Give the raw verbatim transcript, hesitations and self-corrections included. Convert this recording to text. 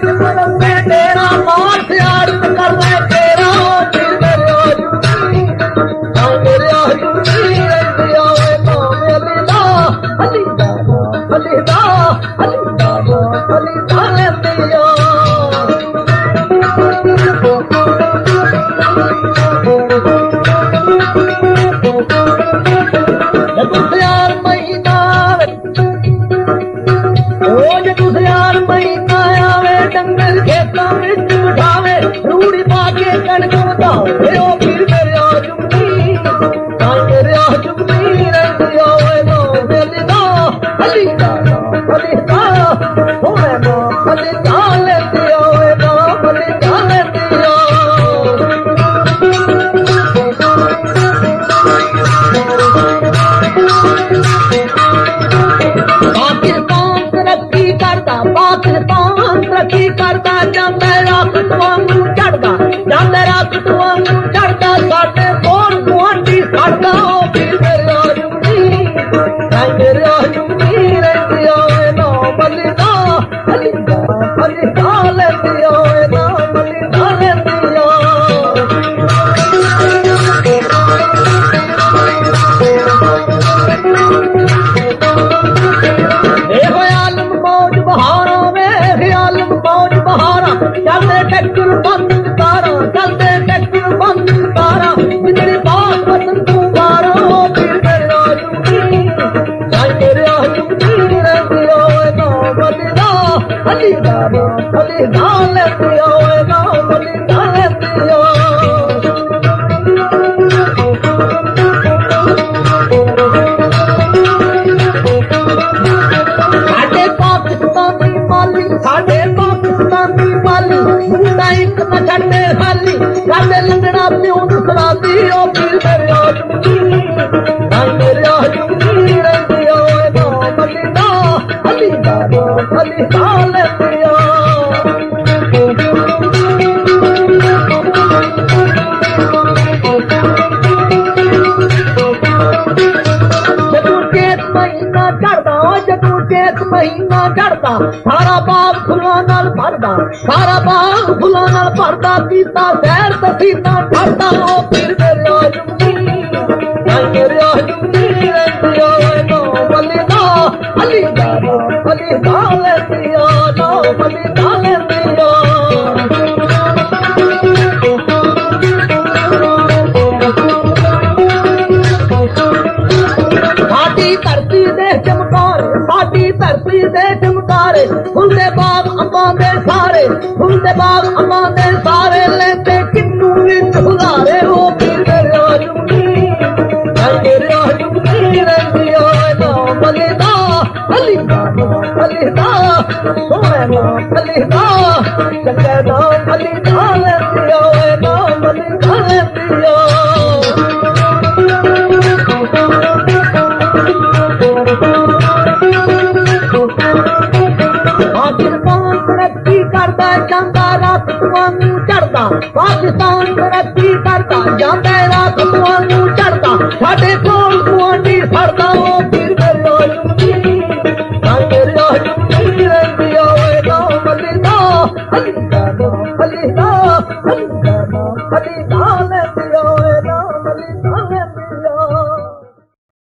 तेरा मार यार कर ले तेरा फिर मेरे आजुनी ना मेरे आजुनी दिया वे ना मेरी दा अली दा अली दा अली दा अली दा दिया डंगर खेतों में उठावे रूड़ी पाके कणक बतावे ओ फिर मेरे आजुनी ना मेरे आजुनी रंग आवे ना मेरी दा अली दा अली दा होए ना अली दा लेती आवे ना अली दा लेती पाकिस्तान तरक्की करता पाकिस्तान तरक्की करता जांदा राखत वांगू चढ़दा जांदा राखत वांगू चढ़दा साडे कोल गुआंढी साडा ओ फिर मेरे आजुनी ना मेरे आजुनी रंग आवे ना बली दा अली दा अली दा लेती आवे ना बली दा लेती चलते टैक्टर बंद तारा चलते टैक्टर बंद तारा जितनी बात पसंद तू मारो फिर मेरे आजुनी ना मेरे आजुनी रंग आवे ना बली दा अली दा अली दा लेती आवे ना बली दा लेती साडे पाकिस्तानी माली साडे पाकिस्तानी माली मुंडा एक न छड़े खाली काले लंगड़ा प्यो सलाती ओ फिर मेरे आजुनी ना मेरे आजुनी रंग आवे ना बली दा अली दा अली दा लेती महीना चढ़दा जदू चेत महीना चढ़दा सारा बाग फुलां नाल भरदा सारा बाग फुलां नाल भरदा कीता सैर पसीना ठरदा ओ फिर मेरे आजुनी ना मेरे आजुनी रंग आवे ना बली दा अली दा अली दा लेती ना बली दा लेती धरती दे चमकारे साडी धरती दे चमकारे फुलदे बाग अंबां दे सारे फुलदे बाग अंबां दे सारे लेंदे किन्नू विच हुलारे ओ फिर मेरे आजुनी ना मेरे आजुनी रंग आवे ना बली दा अली दा अली दा सोहे ना अली दा चंगे ना अली दा लेती आवे ना बली दा लेती पाकिस्तान तरक्की करता जांदा राखत वांगू चढ़दा पाकिस्तान तरक्की करता जांदा राखत वांगू चढ़दा साडे कोल गुआंढी सड़दा ओ फिर मेरे आजुनी ना मेरे आजुनी रंग आवे ना बली दा अली दा अली दा अली दा अली दा लेती